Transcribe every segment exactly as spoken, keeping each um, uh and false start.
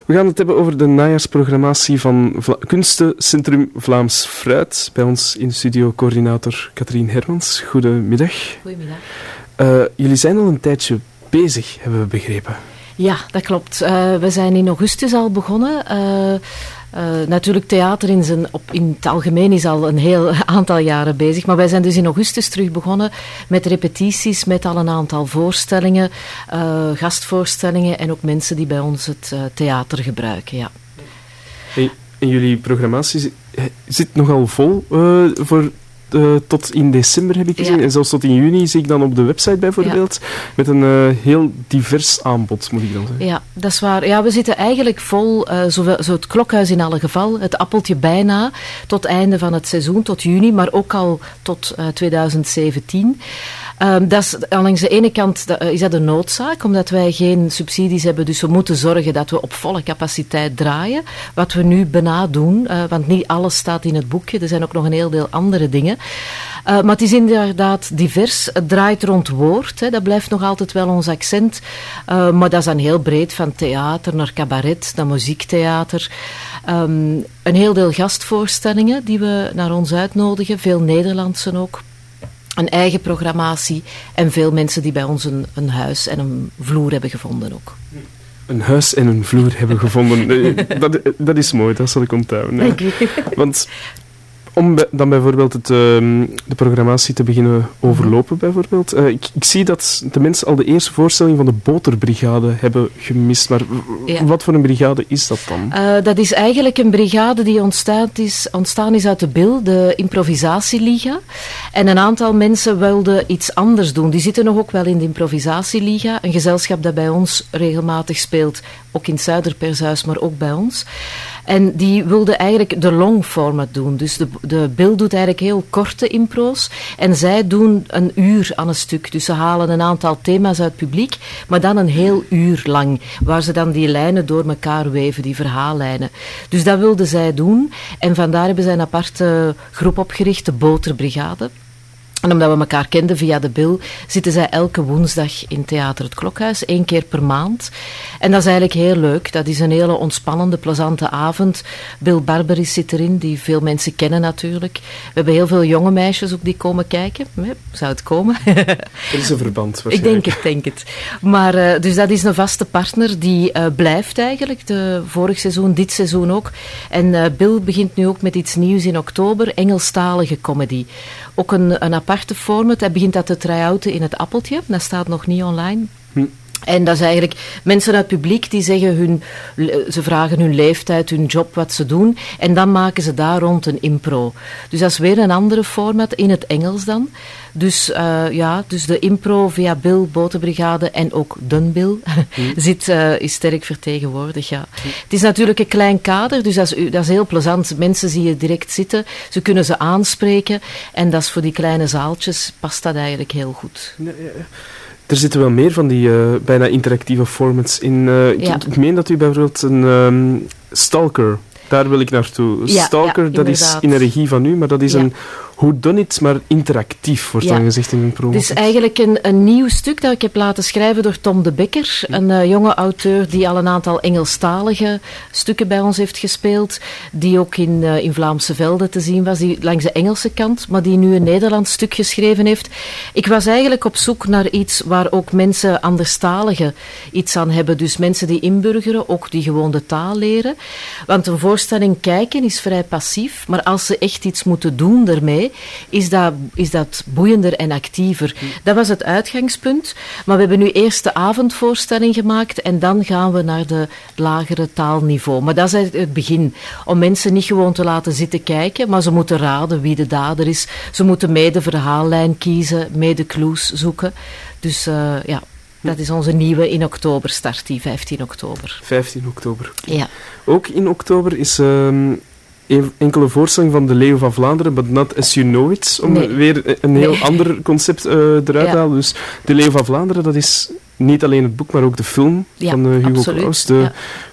We gaan het hebben over de najaarsprogrammatie van Vla- Kunstencentrum Vlaams Fruit. Bij ons in de studio coördinator Katrien Hermans. Goedemiddag. Goedemiddag. Uh, jullie zijn al een tijdje bezig, hebben we begrepen. Ja, dat klopt. Uh, we zijn in augustus al begonnen. Uh, Uh, natuurlijk, theater in, zijn, op, in het algemeen is al een heel aantal jaren bezig. Maar wij zijn dus in augustus terug begonnen met repetities, met al een aantal voorstellingen, uh, gastvoorstellingen en ook mensen die bij ons het uh, theater gebruiken. Ja. En, en jullie programmatie zit nogal vol uh, voor... Uh, tot in december heb ik gezien. Ja. En zelfs tot in juni zie ik dan op de website bijvoorbeeld. Ja. Met een uh, heel divers aanbod, moet ik dan zeggen. Ja, dat is waar. Ja, we zitten eigenlijk vol, uh, zo, zo het Klokhuis in alle geval, het Appeltje bijna, tot het einde van het seizoen, tot juni, maar ook al tot uh, twintig zeventien. Um, dat is, langs de ene kant dat, uh, is dat een noodzaak, omdat wij geen subsidies hebben, dus we moeten zorgen dat we op volle capaciteit draaien. Wat we nu bijna doen, uh, want niet alles staat in het boekje, er zijn ook nog een heel deel andere dingen. Uh, maar het is inderdaad divers. Het draait rond woord. Hè. Dat blijft nog altijd wel ons accent. Uh, maar dat is dan heel breed, van theater naar cabaret, naar muziektheater. Um, een heel deel gastvoorstellingen die we naar ons uitnodigen. Veel Nederlandse ook. Een eigen programmatie. En veel mensen die bij ons een, een huis en een vloer hebben gevonden ook. Een huis en een vloer hebben gevonden. dat, dat is mooi, dat zal ik onthouden. Dank u. Want... Om dan bijvoorbeeld het, uh, de programmatie te beginnen overlopen, bijvoorbeeld. Uh, ik, ik zie dat de mensen al de eerste voorstelling van de Boterbrigade hebben gemist. Maar ja. Wat voor een brigade is dat dan? Uh, dat is eigenlijk een brigade die ontstaan is, ontstaan is uit de B I L, de Improvisatieliga. En een aantal mensen wilden iets anders doen. Die zitten nog ook wel in de Improvisatieliga. Een gezelschap dat bij ons regelmatig speelt. Ook in het Zuiderpershuis, maar ook bij ons. En die wilde eigenlijk de long format doen. Dus de, de B I L doet eigenlijk heel korte impro's. En zij doen een uur aan een stuk. Dus ze halen een aantal thema's uit het publiek, maar dan een heel uur lang. Waar ze dan die lijnen door elkaar weven, die verhaallijnen. Dus dat wilden zij doen. En vandaar hebben zij een aparte groep opgericht, de Boterbrigade. En omdat we elkaar kenden via de B I L, zitten zij elke woensdag in Theater het Klokhuis, één keer per maand. En dat is eigenlijk heel leuk. Dat is een hele ontspannende, plezante avond. Bill Barberis zit erin, die veel mensen kennen natuurlijk. We hebben heel veel jonge meisjes ook die komen kijken. Zou het komen? Er is een verband waarschijnlijk. Ik denk het, denk het. Maar, uh, dus dat is een vaste partner die uh, blijft eigenlijk. De vorig seizoen, dit seizoen ook. En uh, Bill begint nu ook met iets nieuws in oktober. Engelstalige comedy. Ook een, een aparte format. Hij begint dat te try-outen in het Appeltje. Dat staat nog niet online. Hm. En dat is eigenlijk mensen uit het publiek die zeggen hun, ze vragen hun leeftijd, hun job, wat ze doen. En dan maken ze daar rond een impro. Dus dat is weer een andere format, in het Engels dan. Dus uh, ja, dus de impro via B I L, Boterbrigade en ook Den B I L hmm. zit, uh, is sterk vertegenwoordigd. Ja. Hmm. Het is natuurlijk een klein kader, dus dat is, dat is heel plezant. Mensen zie je direct zitten, ze kunnen ze aanspreken. En dat is voor die kleine zaaltjes, past dat eigenlijk heel goed. Ja, ja, ja. Er zitten wel meer van die uh, bijna interactieve formats in. Uh, ik, ja. ik, ik meen dat u bijvoorbeeld een um, Stalker, daar wil ik naartoe. Ja, Stalker, ja, dat is in een regie van u, maar dat is ja. een whodunit, maar interactief, wordt ja. dan gezegd in een promo. Het is eigenlijk een, een nieuw stuk dat ik heb laten schrijven door Tom de Bekker, een uh, jonge auteur die al een aantal Engelstalige stukken bij ons heeft gespeeld, die ook in, uh, in Vlaamse velden te zien was, die langs de Engelse kant, maar die nu een Nederlands stuk geschreven heeft. Ik was eigenlijk op zoek naar iets waar ook mensen anderstaligen iets aan hebben, dus mensen die inburgeren, ook die gewoon de taal leren. Want een voorstelling kijken is vrij passief, maar als ze echt iets moeten doen ermee, Is dat, is dat boeiender en actiever. Dat was het uitgangspunt. Maar we hebben nu eerst de avondvoorstelling gemaakt en dan gaan we naar de lagere taalniveau. Maar dat is het begin. Om mensen niet gewoon te laten zitten kijken, maar ze moeten raden wie de dader is. Ze moeten mee de verhaallijn kiezen, mee de clues zoeken. Dus uh, ja, dat is onze nieuwe in oktober start, die vijftien oktober. vijftien oktober. Ja. Ook in oktober is... Um Een enkele voorstelling van de Leeuw van Vlaanderen, but not as you know it, om nee. weer een heel nee. ander concept uh, eruit te ja. halen. Dus de Leeuw van Vlaanderen, dat is niet alleen het boek, maar ook de film ja, van uh, Hugo Claus. De ja.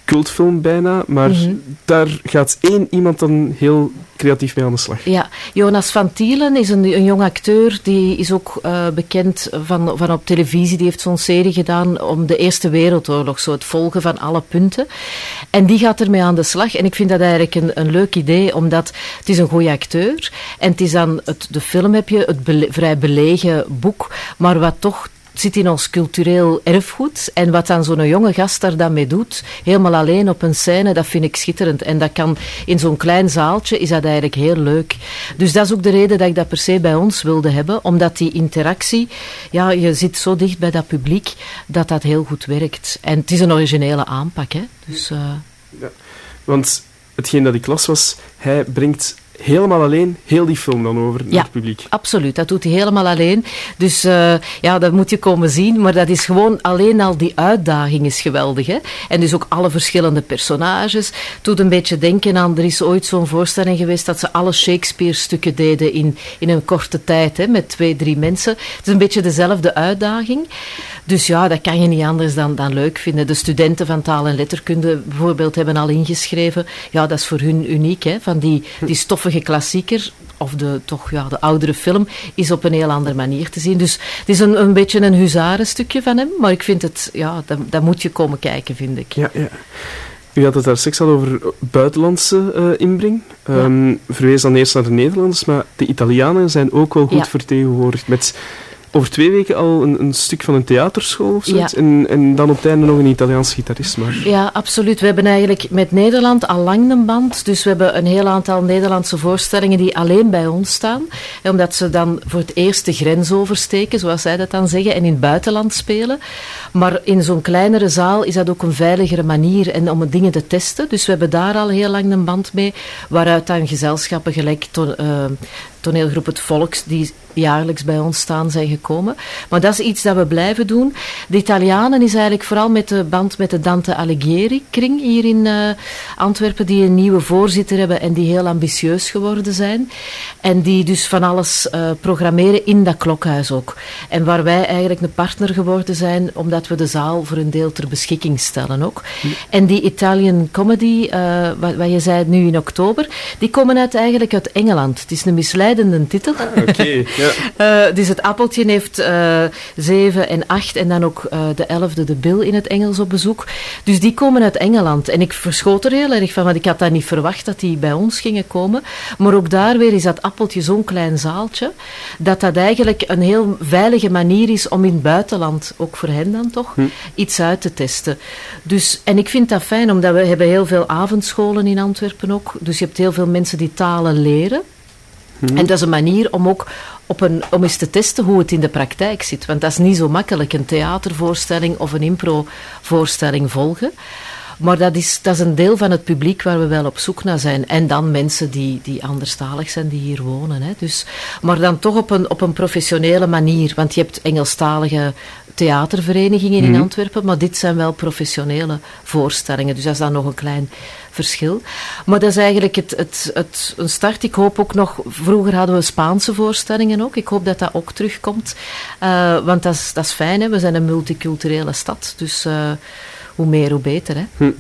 cultfilm bijna, maar mm-hmm. daar gaat één iemand dan heel creatief mee aan de slag. Ja, Jonas van Tielen is een, een jong acteur, die is ook uh, bekend van, van op televisie, die heeft zo'n serie gedaan om de Eerste Wereldoorlog, zo het volgen van alle punten. En die gaat ermee aan de slag en ik vind dat eigenlijk een, een leuk idee, omdat het is een goede acteur en het is dan, het, de film heb je, het bele, vrij belegen boek, maar wat toch zit in ons cultureel erfgoed. En wat dan zo'n jonge gast daar dan mee doet, helemaal alleen op een scène, dat vind ik schitterend. En dat kan in zo'n klein zaaltje, is dat eigenlijk heel leuk. Dus dat is ook de reden dat ik dat per se bij ons wilde hebben, omdat die interactie, ja, je zit zo dicht bij dat publiek, dat dat heel goed werkt. En het is een originele aanpak, hè. Dus, uh... ja, want hetgeen dat ik las was, hij brengt helemaal alleen heel die film dan over naar ja, het publiek. Absoluut. Dat doet hij helemaal alleen. Dus uh, ja, dat moet je komen zien. Maar dat is gewoon alleen al die uitdaging is geweldig. Hè? En dus ook alle verschillende personages. Het doet een beetje denken aan, er is ooit zo'n voorstelling geweest dat ze alle Shakespeare-stukken deden in, in een korte tijd, hè, met twee, drie mensen. Het is een beetje dezelfde uitdaging. Dus ja, dat kan je niet anders dan, dan leuk vinden. De studenten van taal en letterkunde bijvoorbeeld hebben al ingeschreven. Ja, dat is voor hun uniek, hè, van die, die stoffige klassieker, of de, toch, ja, de oudere film, is op een heel andere manier te zien. Dus het is een, een beetje een huzarenstukje van hem, maar ik vind het, ja, dat, dat moet je komen kijken, vind ik. Ja, ja. U had het daar straks al over buitenlandse uh, inbreng. Um, ja. Verwees dan eerst naar de Nederlanders, maar de Italianen zijn ook wel goed ja. vertegenwoordigd met over twee weken al een, een stuk van een theaterschool of zoiets. Ja. En, en dan op het einde nog een Italiaans gitarist. Maar... Ja, absoluut. We hebben eigenlijk met Nederland al lang een band. Dus we hebben een heel aantal Nederlandse voorstellingen die alleen bij ons staan. Omdat ze dan voor het eerst de grens oversteken, zoals zij dat dan zeggen, en in het buitenland spelen. Maar in zo'n kleinere zaal is dat ook een veiligere manier en om dingen te testen. Dus we hebben daar al heel lang een band mee, waaruit dan gezelschappen gelijk to, uh, toneelgroep Het Volks, die jaarlijks bij ons staan, zijn gekomen. Maar dat is iets dat we blijven doen. De Italianen is eigenlijk vooral met de band met de Dante Alighieri-kring hier in uh, Antwerpen, die een nieuwe voorzitter hebben en die heel ambitieus geworden zijn. En die dus van alles uh, programmeren in dat klokhuis ook. En waar wij eigenlijk een partner geworden zijn, omdat we de zaal voor een deel ter beschikking stellen ook. Ja. En die Italian Comedy, uh, wat, wat je zei nu in oktober, die komen uit eigenlijk uit Engeland. Het is een misleidende titel. Ah, oké. Okay. Ja. Uh, dus het appeltje heeft uh, zeven en acht en dan ook uh, de elfde, de Bill in het Engels op bezoek. Dus die komen uit Engeland. En ik verschoot er heel erg van, want ik had dat niet verwacht dat die bij ons gingen komen. Maar ook daar weer is dat appeltje zo'n klein zaaltje, dat dat eigenlijk een heel veilige manier is om in het buitenland, ook voor hen dan toch, hm. iets uit te testen. Dus, en ik vind dat fijn, omdat we hebben heel veel avondscholen in Antwerpen ook. Dus je hebt heel veel mensen die talen leren. Mm-hmm. En dat is een manier om ook op een, om eens te testen hoe het in de praktijk zit. Want dat is niet zo makkelijk, een theatervoorstelling of een improvoorstelling volgen. Maar dat is, dat is een deel van het publiek waar we wel op zoek naar zijn. En dan mensen die, die anderstalig zijn, die hier wonen. Hè. Dus, maar dan toch op een, op een professionele manier. Want je hebt Engelstalige theaterverenigingen in mm-hmm. Antwerpen, maar dit zijn wel professionele voorstellingen. Dus dat is dan nog een klein verschil. Maar dat is eigenlijk het, het, het, een start. Ik hoop ook nog, vroeger hadden we Spaanse voorstellingen ook. Ik hoop dat dat ook terugkomt. Uh, want dat is, dat is fijn, hè. We zijn een multiculturele stad. Dus uh, hoe meer, hoe beter. Hè. Hm.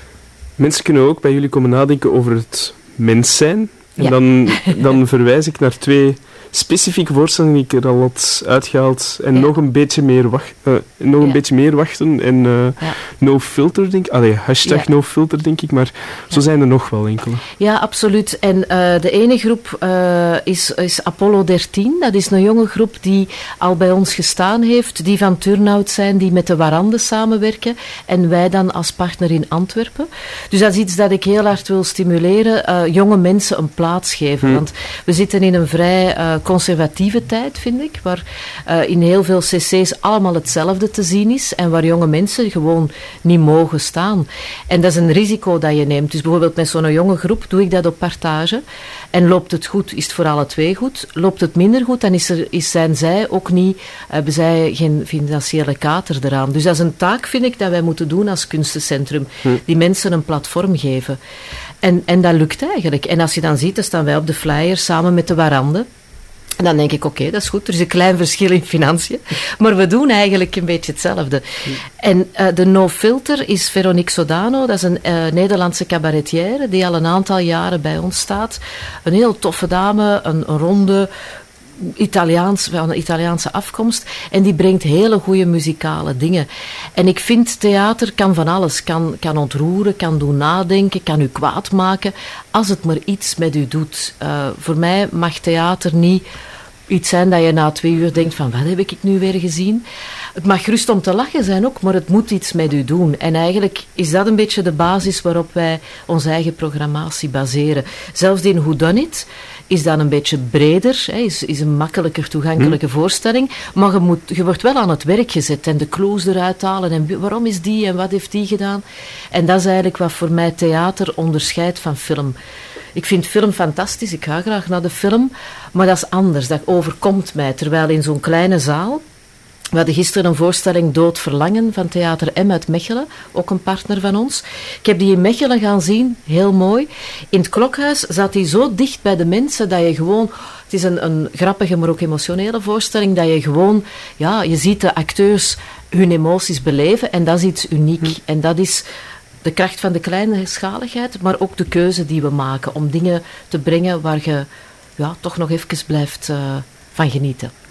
Mensen kunnen ook bij jullie komen nadenken over het mens zijn. En ja. dan, dan verwijs ik naar twee specifieke voorstellingen die ik er al had uitgehaald. En ja. nog een beetje meer, wacht, uh, nog een ja. beetje meer wachten. En uh, ja. no filter, denk ik. Allee, hashtag ja. no filter, denk ik. Maar ja. zo zijn er nog wel enkele. Ja, absoluut. En uh, de ene groep uh, is, is Apollo dertien. Dat is een jonge groep die al bij ons gestaan heeft. Die van Turnhout zijn, die met de Warande samenwerken. En wij dan als partner in Antwerpen. Dus dat is iets dat ik heel hard wil stimuleren. Uh, jonge mensen een plaats geven. Hmm. Want we zitten in een vrij uh, conservatieve tijd, vind ik, waar uh, in heel veel cc's allemaal hetzelfde te zien is en waar jonge mensen gewoon niet mogen staan. En dat is een risico dat je neemt. Dus bijvoorbeeld met zo'n jonge groep doe ik dat op partage. En loopt het goed, is het voor alle twee goed. Loopt het minder goed, dan is er, is, zijn zij ook niet, hebben zij geen financiële kater eraan. Dus dat is een taak, vind ik, dat wij moeten doen als kunstencentrum. Hm. Die mensen een platform geven. En, en dat lukt eigenlijk. En als je dan ziet, dan staan wij op de flyer samen met de Warande. En dan denk ik, oké, okay, dat is goed, er is een klein verschil in financiën, maar we doen eigenlijk een beetje hetzelfde. Mm. En uh, de No Filter is Veronique Sodano, dat is een uh, Nederlandse cabaretière die al een aantal jaren bij ons staat. Een heel toffe dame, een, een ronde, Italiaans, van een Italiaanse afkomst, en die brengt hele goede muzikale dingen. En ik vind theater kan van alles, kan, kan ontroeren, kan doen nadenken, kan u kwaad maken, als het maar iets met u doet. Uh, voor mij mag theater niet iets zijn dat je na twee uur denkt van, wat heb ik nu weer gezien? Het mag gerust om te lachen zijn ook, maar het moet iets met u doen. En eigenlijk is dat een beetje de basis waarop wij onze eigen programmatie baseren. Zelfs die in Whodunit is dan een beetje breder, hè, is, is een makkelijker toegankelijke hm. voorstelling, maar je, moet, je wordt wel aan het werk gezet en de clues eruit halen en waarom is die en wat heeft die gedaan. En dat is eigenlijk wat voor mij theater onderscheidt van film. Ik vind film fantastisch, ik ga graag naar de film, maar dat is anders, dat overkomt mij. Terwijl in zo'n kleine zaal, we hadden gisteren een voorstelling Dood Verlangen van Theater M uit Mechelen, ook een partner van ons. Ik heb die in Mechelen gaan zien, heel mooi. In het Klokhuis zat hij zo dicht bij de mensen dat je gewoon... Het is een, een grappige, maar ook emotionele voorstelling, dat je gewoon... Ja, je ziet de acteurs hun emoties beleven en dat is iets uniek. Hm. En dat is de kracht van de kleine schaligheid, maar ook de keuze die we maken om dingen te brengen waar je ja, toch nog even blijft uh, van genieten. Hm.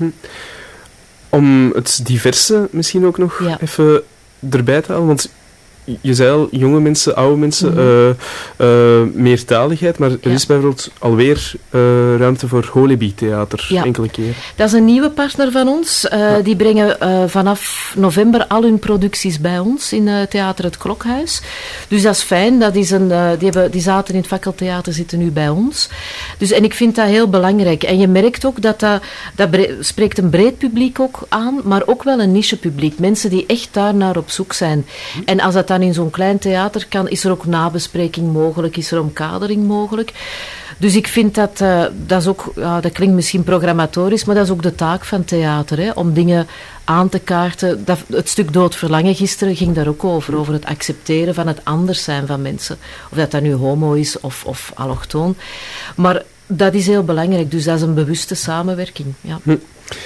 Om het diverse misschien ook nog ja. even erbij te halen, want je zei al, jonge mensen, oude mensen, mm-hmm. uh, uh, meertaligheid, maar er ja. is bijvoorbeeld alweer uh, ruimte voor Holibi-theater, ja. enkele keer. Dat is een nieuwe partner van ons. Uh, ja. Die brengen uh, vanaf november al hun producties bij ons in uh, Theater Het Klokhuis. Dus dat is fijn. Dat is een, uh, die, hebben, die zaten in het Fakkeltheater, zitten nu bij ons. Dus, en ik vind dat heel belangrijk. En je merkt ook dat dat, dat bre- spreekt een breed publiek ook aan, maar ook wel een niche-publiek. Mensen die echt daar naar op zoek zijn. Hm. En als dat dan in zo'n klein theater kan, is er ook nabespreking mogelijk, is er omkadering mogelijk. Dus ik vind dat, uh, dat is ook, ja, dat klinkt misschien programmatorisch, maar dat is ook de taak van theater, hè, om dingen aan te kaarten. Dat, het stuk Dood Verlangen gisteren ging daar ook over, over het accepteren van het anders zijn van mensen. Of dat dat nu homo is of, of allochtoon. Maar dat is heel belangrijk, dus dat is een bewuste samenwerking. Ja. Hm.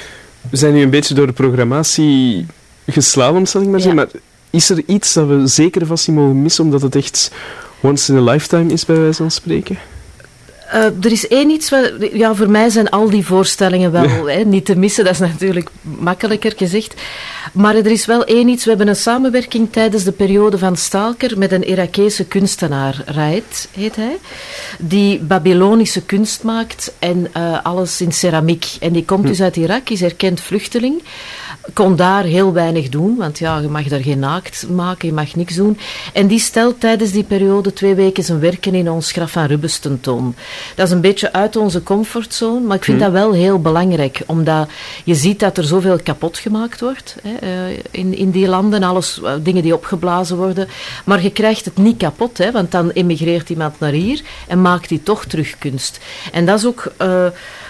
We zijn nu een beetje door de programmatie geslaan, zal ik maar zeggen, ja. maar is er iets dat we zeker vast niet mogen missen, omdat het echt once in a lifetime is, bij wijze van spreken? Uh, er is één iets, wat, ja, voor mij zijn al die voorstellingen wel hè, niet te missen, dat is natuurlijk makkelijker gezegd. Maar er is wel één iets, we hebben een samenwerking tijdens de periode van Stalker met een Irakese kunstenaar, Raed heet hij, die Babylonische kunst maakt en uh, alles in ceramiek. En die komt hm. dus uit Irak, is erkend vluchteling. Kon daar heel weinig doen, want ja, je mag daar geen naakt maken, je mag niks doen. En die stelt tijdens die periode twee weken zijn werken in ons Graf van Rubbes tentoon. Dat is een beetje uit onze comfortzone, maar ik vind mm. dat wel heel belangrijk, omdat je ziet dat er zoveel kapot gemaakt wordt hè, in, in die landen, alles, dingen die opgeblazen worden. Maar je krijgt het niet kapot, hè, want dan emigreert iemand naar hier en maakt die toch terug kunst. En dat is ook... Uh,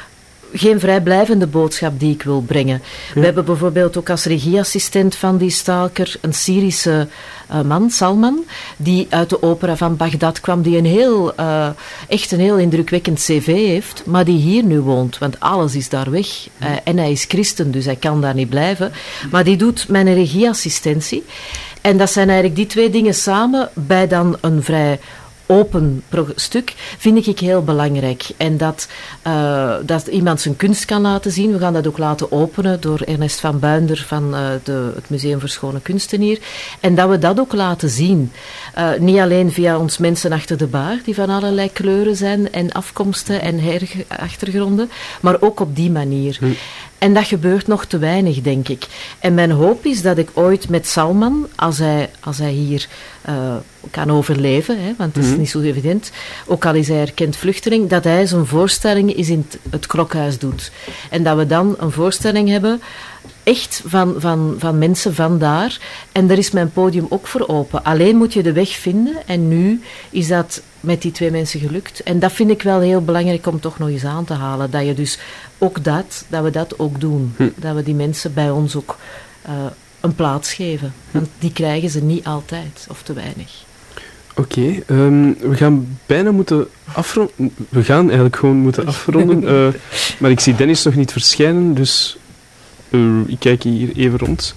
geen vrijblijvende boodschap die ik wil brengen. Ja. We hebben bijvoorbeeld ook als regieassistent van die Stalker een Syrische uh, man, Salman, die uit de opera van Bagdad kwam, die een heel, uh, echt een heel indrukwekkend cv heeft, maar die hier nu woont, want alles is daar weg. Uh, en hij is christen, dus hij kan daar niet blijven. Maar die doet mijn regieassistentie. En dat zijn eigenlijk die twee dingen samen bij dan een vrij open stuk, vind ik heel belangrijk. En dat, uh, dat iemand zijn kunst kan laten zien. We gaan dat ook laten openen door Ernest van Buinder van uh, de, het Museum voor Schone Kunsten hier. En dat we dat ook laten zien. Uh, niet alleen via ons mensen achter de bar, die van allerlei kleuren zijn en afkomsten en her- achtergronden, maar ook op die manier. Hm. En dat gebeurt nog te weinig, denk ik. En mijn hoop is dat ik ooit met Salman, als hij, als hij hier uh, kan overleven, hè, want het is mm-hmm. niet zo evident, ook al is hij erkend vluchteling, dat hij zijn voorstelling is in het, het Klokhuis doet. En dat we dan een voorstelling hebben, echt van, van, van mensen van daar. En daar is mijn podium ook voor open. Alleen moet je de weg vinden. En nu is dat met die twee mensen gelukt. En dat vind ik wel heel belangrijk om toch nog eens aan te halen. Dat je dus ook dat, dat we dat ook doen. Hm. Dat we die mensen bij ons ook uh, een plaats geven. Want die krijgen ze niet altijd, of te weinig. Oké, okay, um, we gaan bijna moeten afronden. We gaan eigenlijk gewoon moeten afronden. Uh, maar ik zie Dennis nog niet verschijnen, dus uh, ik kijk hier even rond.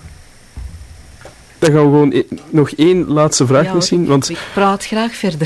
Dan gaan we gewoon e- nog één laatste vraag ja, misschien. Want ik praat graag verder.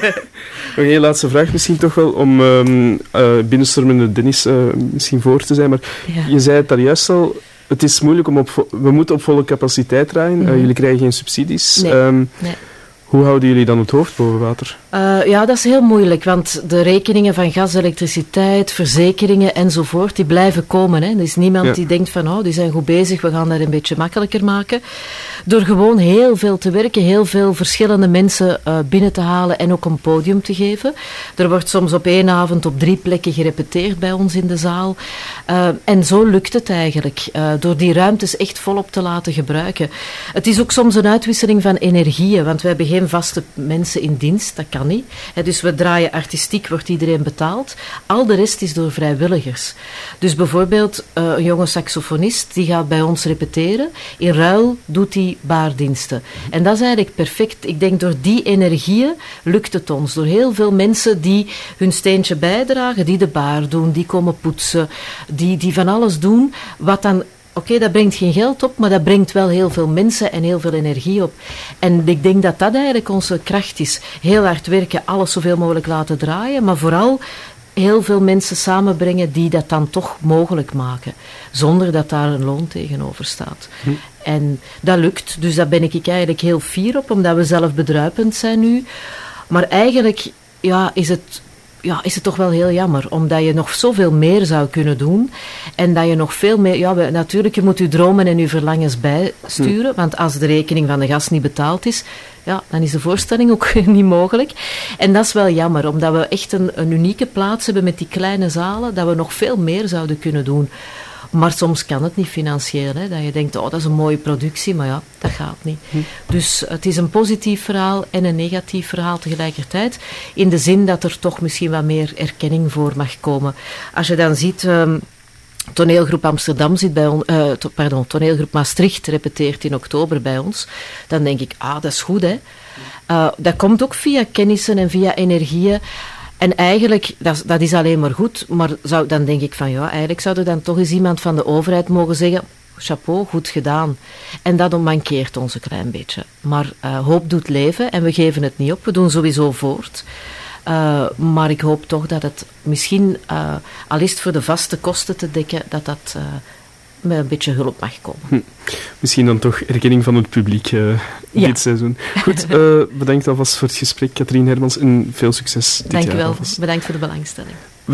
nog één laatste vraag misschien toch wel, om um, uh, binnenstormende Dennis uh, misschien voor te zijn. Maar ja. Je zei het daar juist al, het is moeilijk om op... Vo- we moeten op volle capaciteit draaien. Mm-hmm. Uh, jullie krijgen geen subsidies. Nee, um, nee. Hoe houden jullie dan het hoofd boven water? Uh, ja, dat is heel moeilijk, want de rekeningen van gas, elektriciteit, verzekeringen enzovoort, die blijven komen. Hè. Er is niemand ja. die denkt van, oh, die zijn goed bezig, we gaan dat een beetje makkelijker maken. Door gewoon heel veel te werken, heel veel verschillende mensen uh, binnen te halen en ook een podium te geven. Er wordt soms op één avond op drie plekken gerepeteerd bij ons in de zaal. Uh, en zo lukt het eigenlijk, uh, door die ruimtes echt volop te laten gebruiken. Het is ook soms een uitwisseling van energieën, want we hebben geen vaste mensen in dienst, dat kan niet. He, dus we draaien artistiek, wordt iedereen betaald. Al de rest is door vrijwilligers. Dus bijvoorbeeld uh, een jonge saxofonist, die gaat bij ons repeteren. In ruil doet hij baardiensten. En dat is eigenlijk perfect. Ik denk door die energieën lukt het ons. Door heel veel mensen die hun steentje bijdragen, die de baar doen, die komen poetsen, die, die van alles doen, wat dan... Oké, okay, dat brengt geen geld op, maar dat brengt wel heel veel mensen en heel veel energie op. En ik denk dat dat eigenlijk onze kracht is. Heel hard werken, alles zoveel mogelijk laten draaien, maar vooral heel veel mensen samenbrengen die dat dan toch mogelijk maken. Zonder dat daar een loon tegenover staat. Hm. En dat lukt, dus daar ben ik eigenlijk heel fier op, omdat we zelf bedruipend zijn nu. Maar eigenlijk ja, is het... Ja, is het toch wel heel jammer, omdat je nog zoveel meer zou kunnen doen en dat je nog veel meer... Ja, we, natuurlijk, je moet je dromen en je verlangens bijsturen, hm. want als de rekening van de gast niet betaald is, ja, dan is de voorstelling ook niet mogelijk. En dat is wel jammer, omdat we echt een, een unieke plaats hebben met die kleine zalen, dat we nog veel meer zouden kunnen doen. Maar soms kan het niet financieel, hè, dat je denkt, oh, dat is een mooie productie, maar ja, dat gaat niet. Hm. Dus het is een positief verhaal en een negatief verhaal tegelijkertijd, in de zin dat er toch misschien wat meer erkenning voor mag komen. Als je dan ziet... Um, Toneelgroep Amsterdam zit bij ons, uh, to, pardon, Toneelgroep Maastricht repeteert in oktober bij ons, dan denk ik, ah, dat is goed, hè. Uh, dat komt ook via kennissen en via energieën. En eigenlijk, dat, dat is alleen maar goed, maar zou, dan denk ik van ja, eigenlijk zou er dan toch eens iemand van de overheid mogen zeggen, chapeau, goed gedaan. En dat mankeert ons een klein beetje. Maar uh, hoop doet leven en we geven het niet op, we doen sowieso voort. Uh, maar ik hoop toch dat het misschien, uh, al is het voor de vaste kosten te dekken, dat dat uh, met een beetje hulp mag komen. Hm. Misschien dan toch erkenning van het publiek uh, ja. dit seizoen. Goed, uh, bedankt alvast voor het gesprek, Catherine Hermans, en veel succes dit Dank jaar. Dank u wel, alvast. Bedankt voor de belangstelling.